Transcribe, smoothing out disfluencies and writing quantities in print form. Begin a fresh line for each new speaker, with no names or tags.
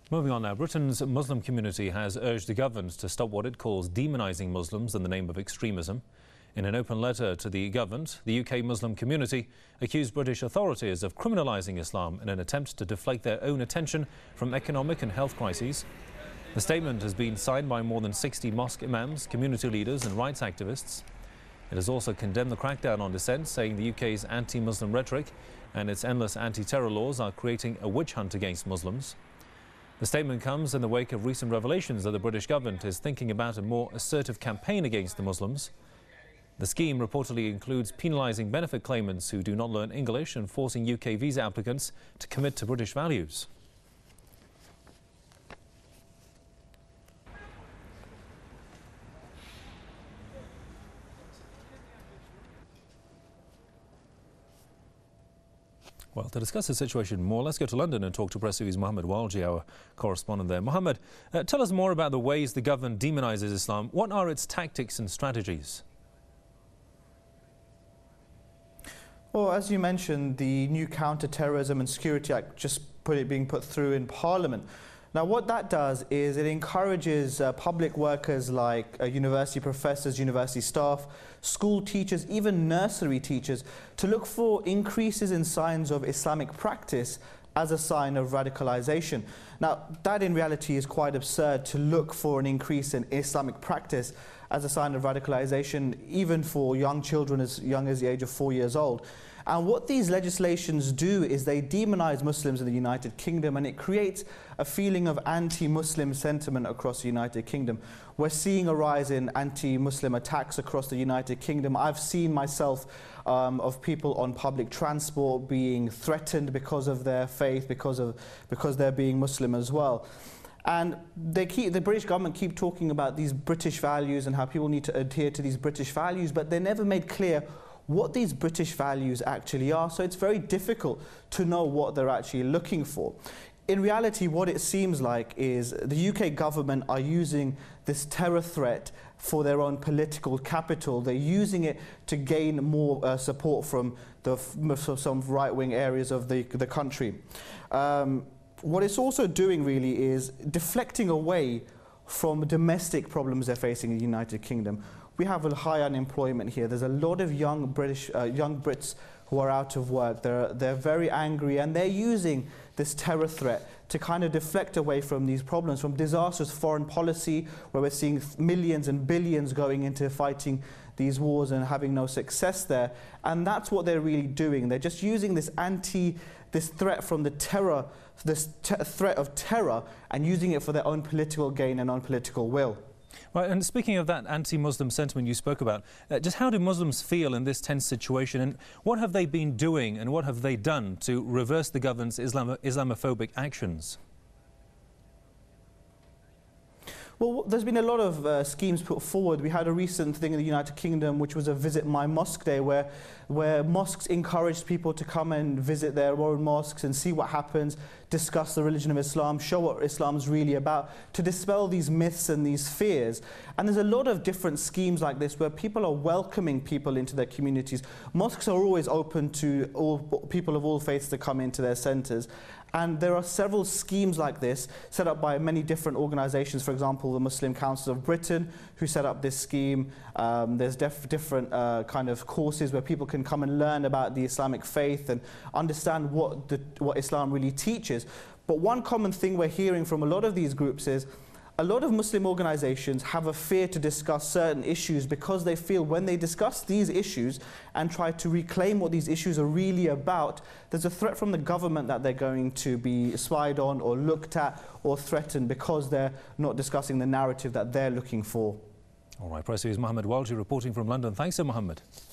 Moving on now, Britain's Muslim community has urged the government to stop what it calls demonising Muslims in the name of extremism. In an open letter to the government, the UK Muslim community accused British authorities of criminalising Islam in an attempt to deflect their own attention from economic and health crises. The statement has been signed by more than 60 mosque imams, community leaders and rights activists. It has also condemned the crackdown on dissent, saying the UK's anti-Muslim rhetoric and its endless anti-terror laws are creating a witch hunt against Muslims. The statement comes in the wake of recent revelations that the British government is thinking about a more assertive campaign against the Muslims. The scheme reportedly includes penalising benefit claimants who do not learn English and forcing UK visa applicants to commit to British values. Well, to discuss the situation more, let's go to London and talk to Press TV's Mohammed Walji, our correspondent there. Mohammed, tell us more about the ways the government demonises Islam. What are its tactics and strategies?
Well, as you mentioned, the new Counter-Terrorism and Security Act just being put through in Parliament. Now, what that does is it encourages public workers like university professors, university staff, school teachers, even nursery teachers to look for increases in signs of Islamic practice as a sign of radicalization. Now, that in reality is quite absurd, to look for an increase in Islamic practice as a sign of radicalization, even for young children as young as the age of 4 years old. And what these legislations do is they demonize Muslims in the United Kingdom, and it creates a feeling of anti-Muslim sentiment across the United Kingdom. We're seeing a rise in anti-Muslim attacks across the United Kingdom. I've seen myself of people on public transport being threatened because of their faith, because they're being Muslim as well. And the British government keep talking about these British values and how people need to adhere to these British values, but they never made clear what these British values actually are. So it's very difficult to know what they're actually looking for. In reality, what it seems like is the UK government are using this terror threat for their own political capital. They're using it to gain more support from some right-wing areas of the country. What it's also doing really is deflecting away from domestic problems they're facing in the United Kingdom. We have a high unemployment here. There's a lot of young Brits who are out of work. They're very angry, and they're using this terror threat to kind of deflect away from these problems, from disastrous foreign policy, where we're seeing millions and billions going into fighting these wars and having no success there. And that's what they're really doing. They're just using this threat from the terror, threat of terror, and using it for their own political gain and own political will.
Right, and speaking of that anti-Muslim sentiment you spoke about, just how do Muslims feel in this tense situation, and what have they been doing and what have they done to reverse the government's Islamophobic actions?
Well, there's been a lot of schemes put forward. We had a recent thing in the United Kingdom, which was a Visit My Mosque Day, where mosques encouraged people to come and visit their own mosques and see what happens, discuss the religion of Islam, show what Islam's really about, to dispel these myths and these fears. And there's a lot of different schemes like this where people are welcoming people into their communities. Mosques are always open to all people of all faiths to come into their centres. And there are several schemes like this set up by many different organisations. For example, the Muslim Council of Britain, who set up this scheme. There's different kind of courses where people can come and learn about the Islamic faith and understand what Islam really teaches. But one common thing we're hearing from a lot of these groups is a lot of Muslim organisations have a fear to discuss certain issues because they feel when they discuss these issues and try to reclaim what these issues are really about, there's a threat from the government that they're going to be spied on or looked at or threatened because they're not discussing the narrative that they're looking for.
All right, Press TV's Mohammed Walji reporting from London. Thanks, Mohammed.